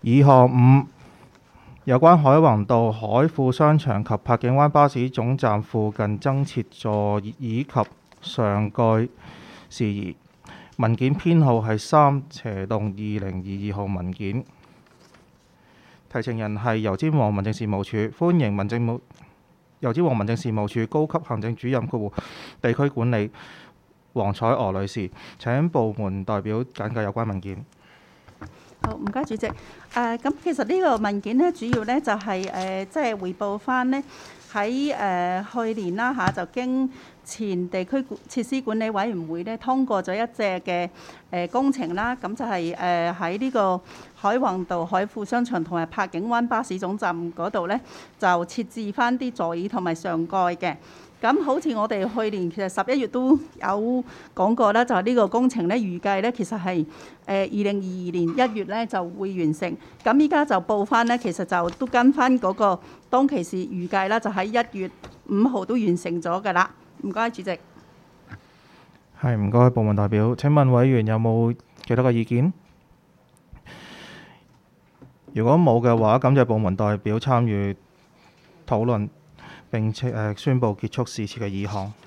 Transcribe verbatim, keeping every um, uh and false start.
議項五，有關海泓道海富商場及柏景灣巴士總站附近增設座椅及上蓋事宜，文件編號係三斜洞二零二二號文件。提呈人係油尖旺民政事務處，歡迎民政務油尖旺民政事務處高級行政主任括弧地區管理黃彩娥女士，請部門代表簡介有關文件。 好，唔該主席。誒、呃，咁其實呢個文件咧，主要咧就係、是、誒，即、呃、係、就是、彙報翻呢喺誒去年啦嚇、啊，就經前地區設施管理委員會咧通過咗一隻嘅誒工程啦，咁就係誒喺呢個海泓道海富商場同埋柏景灣巴士總站嗰度咧，就設置翻啲座椅同埋上蓋嘅。咁好似我哋去年其實十一月都有講過啦，就係、是、呢個工程咧預計咧其實係誒二零二二年一月咧就會完成。咁依家就報翻咧，其實就都跟翻嗰個當其時預計啦，就喺一月五號都完成咗㗎啦。唔該，主席。 係，唔該，部門代表。請問委員有冇其他嘅意見？如果冇嘅話，感謝部門代表參與討論，並且誒宣布結束是次嘅議項。